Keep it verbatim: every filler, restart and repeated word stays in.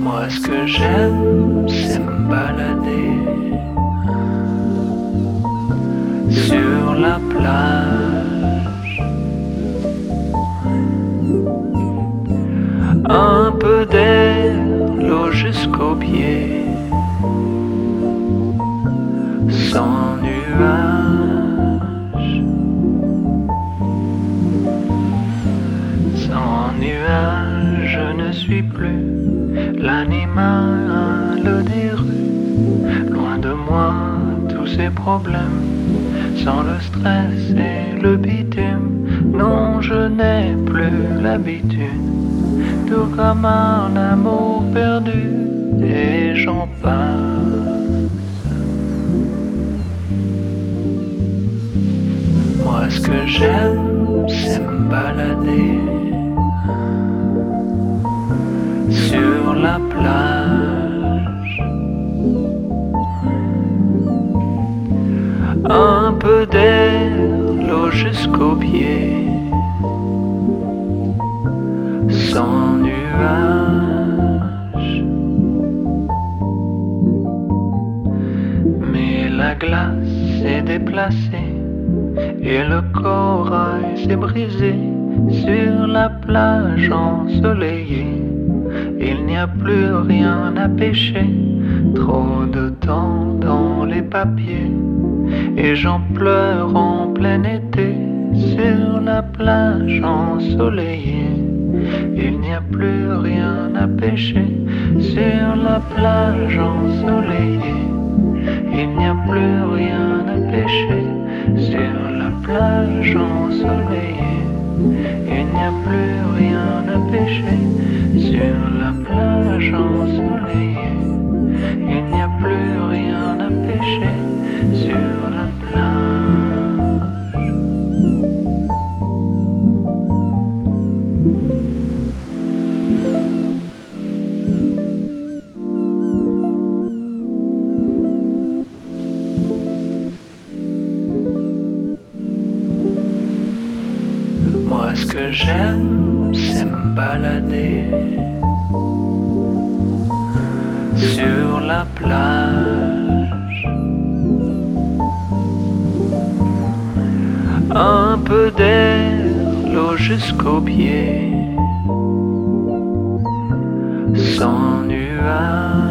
Moi, ce que j'aime, c'est me balader sur la plage. Un peu d'air, l'eau jusqu'aux pieds, sans nuages. Sans nuages, je ne suis plus l'animal des rues. Loin de moi tous ces problèmes, sans le stress et le bitume. Non, je n'ai plus l'habitude, tout comme un amour perdu, et j'en passe. Moi, ce que j'aime, c'est me balader sur la plage. Un peu d'air, l'eau jusqu'aux pieds, sans nuages. Mais la glace s'est déplacée et le corail s'est brisé sur la plage ensoleillée. Il n'y a plus rien à pêcher, trop de temps dans les papiers, et j'en pleure en plein été sur la plage ensoleillée. Il n'y a plus rien à pêcher sur la plage ensoleillée. Il n'y a plus rien à pêcher sur la plage ensoleillée. Il n'y a plus rien à pêcher sur la plage ensoleillée. Il n'y a plus rien à pêcher sur la plage. Moi, ce que j'aime, c'est me balader sur la plage. Un peu d'air, l'eau jusqu'aux pieds, sans nuages.